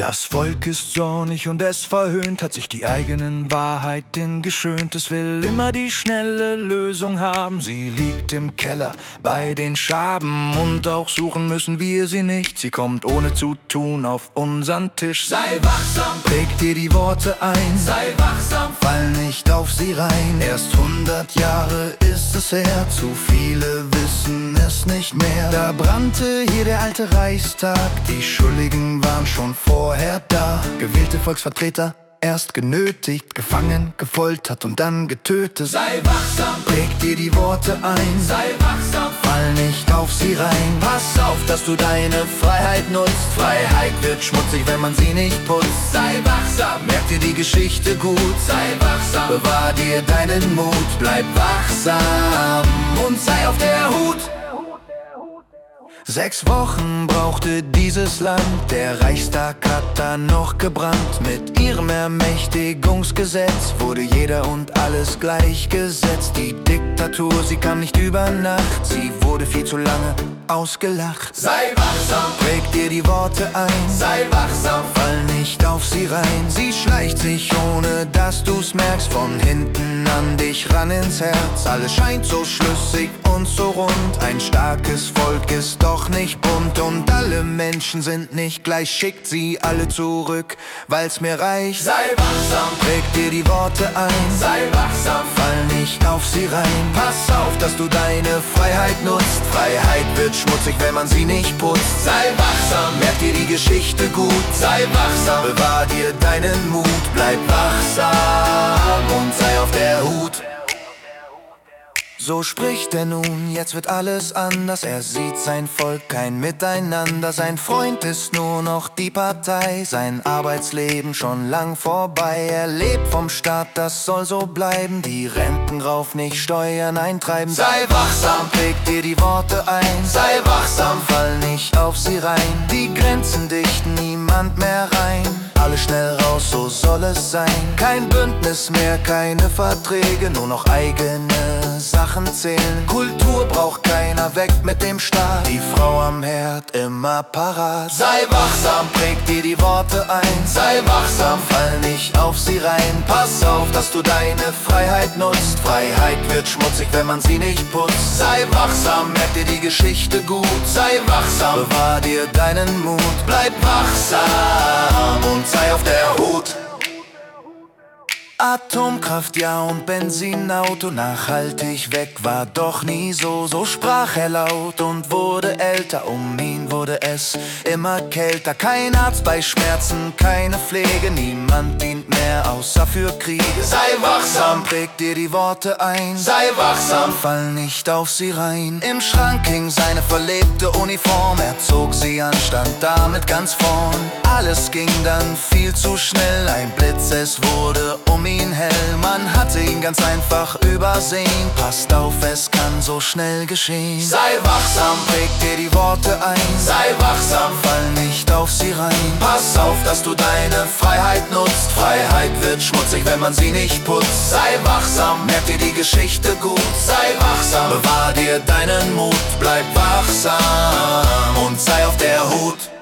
Das Volk ist zornig und es verhöhnt, hat sich die eigenen Wahrheiten geschönt. Es will immer die schnelle Lösung haben, sie liegt im Keller bei den Schaben. Und auch suchen müssen wir sie nicht, sie kommt ohne Zutun auf unseren Tisch. Sei wachsam, Präg dir die Worte ein, sei wachsam, fall nicht auf sie rein. Erst 100 Jahre ist es her, zu viele wissen es nicht mehr. Da brannte hier der alte Reichstag, die Schuldigen waren schon vorher da. Gewählte Volksvertreter, erst genötigt, gefangen, gefoltert und dann getötet. sei wachsam, Präg dir die Worte ein, sei wachsam, fall nicht auf sie rein. Pass auf, dass du deine Freiheit nutzt. Freiheit wird schmutzig, wenn man sie nicht putzt. sei wachsam, Merk dir die Geschichte gut, sei wachsam, bewahr dir deinen Mut. Bleib wachsam und sei auf der Hut. 6 Wochen brauchte dieses Land, der Reichstag hat da noch gebrannt. Mit ihrem Ermächtigungsgesetz wurde jeder und alles gleichgesetzt. Die Diktatur, sie kam nicht über Nacht, sie wurde viel zu lange ausgelacht. sei wachsam, Präg dir die Worte ein, sei wachsam, fall nicht auf sie rein. Sie schleicht sich, ohne dass du's merkst, von hinten an dich ran ins Herz. Alles scheint so schlüssig und so rund, ein starkes Volk ist doch nicht bunt. Und alle Menschen sind nicht gleich, schickt sie alle zurück, weil's mir reicht. sei wachsam, Präg dir die Worte ein, sei wachsam, fall nicht auf sie rein. Pass auf, dass du deine Freiheit nutzt. Freiheit wird schmutzig, wenn man sie nicht putzt. sei wachsam, Merk dir die Geschichte gut, sei wachsam, bewahr dir deinen Mut. Bleib wachsam und sei auf der Hut. So spricht er nun, jetzt wird alles anders. Er sieht sein Volk kein Miteinander. Sein Freund ist nur noch die Partei, sein Arbeitsleben schon lang vorbei. Er lebt vom Staat, das soll so bleiben. Die Renten rauf, nicht Steuern eintreiben. sei wachsam, Präg dir die Worte ein, sei wachsam, fall nicht auf sie rein. Die Grenzen dichten niemand mehr rein. Alle schnell raus, so soll es sein. Kein Bündnis mehr, keine Verträge, nur noch eigene Sachen zählen. Kultur braucht keiner, weg mit dem Staat. Die Frau am Herd immer parat. sei wachsam, Präg dir die Worte ein, sei wachsam, fall nicht auf sie rein. Pass auf, dass du deine Freiheit nutzt. Freiheit wird schmutzig, wenn man sie nicht putzt. sei wachsam, Merk dir die Geschichte gut, sei wachsam, bewahr dir deinen Mut. bleib wachsam, Und sei auf der Hut. Atomkraft, ja, und Benzinauto, nachhaltig weg war doch nie so. So sprach er laut und wurde älter, um ihn wurde es immer kälter. Kein Arzt bei Schmerzen, keine Pflege, niemand dient mehr außer für Kriege. sei wachsam, Präg dir die Worte ein, sei wachsam, fall nicht auf sie rein. Im Schrank hing seine verlebte Uniform, er zog sie an, stand damit ganz vorn. Alles ging dann viel zu schnell, ein Blitz, es wurde um ihn hell. Man hatte ihn ganz einfach übersehen, passt auf, es kann so schnell geschehen. sei wachsam, Präg dir die Worte ein, sei wachsam, fall nicht auf sie rein. pass auf, dass du deine Freiheit nutzt. Freiheit wird schmutzig, wenn man sie nicht putzt. Sei wachsam, Merk dir die Geschichte gut, sei wachsam, bewahr dir deinen Mut. Bleib wachsam und sei auf der Hut.